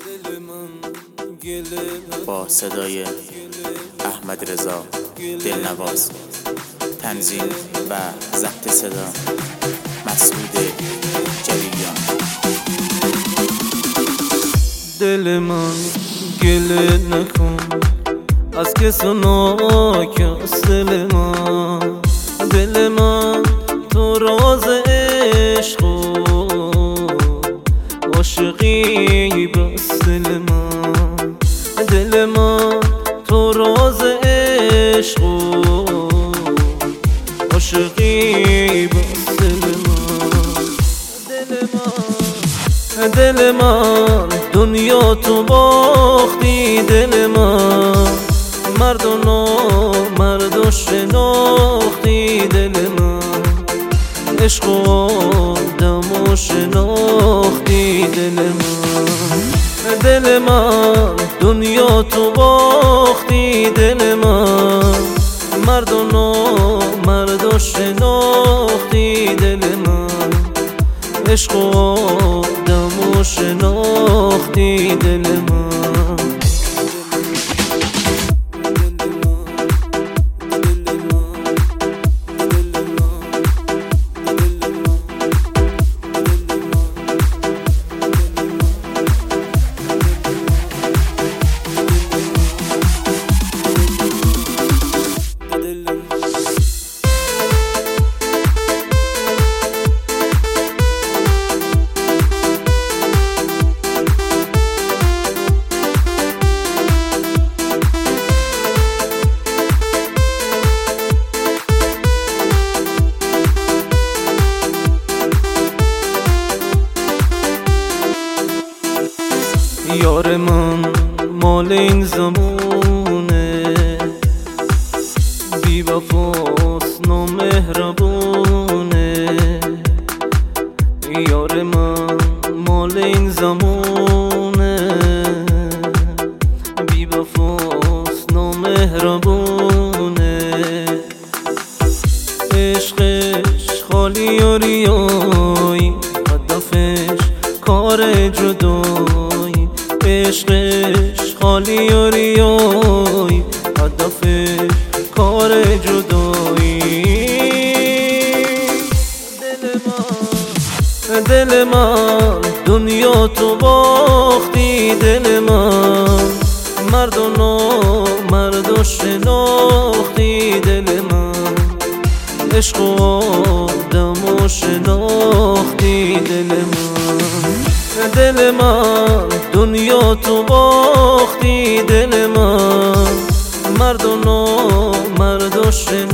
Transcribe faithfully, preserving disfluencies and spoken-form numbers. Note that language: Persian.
با صدای احمد رضا دلنواز، تنظیم و ضبط صدا مسعود جلیلیان. دل من گله نکن از کس و ناکس، دل من دل من تو راز عشق و عاشقی بس، دل من دل من تو راز عشق و عاشقی بس، دل من دل من دل من دنیا تو باختی، دل من مرد و نامرد و شناختی، دل من عشق و آدم و شناختی، دل من دل من دنیا تو باختی، دل من مرد و نامرد و شناختی، دل من عشق و آدم و شناختی، دل من یار من مال این زمونه، بی وفاست نامهربونه. یار من مال این زمونه، بی وفاست نامهربونه. عشقش خالی و ریایی، هدفش کار جدایی. عشقش خالی و ریایی، هدفش کار جدایی. دل من دل من دنیا تو باختی، دل من مرد و نامرد و شناختی، دل من عشق و آدم و شناختی، دل من دل من دنیا تو باختی، دل من مرد و نامرد و شناختی.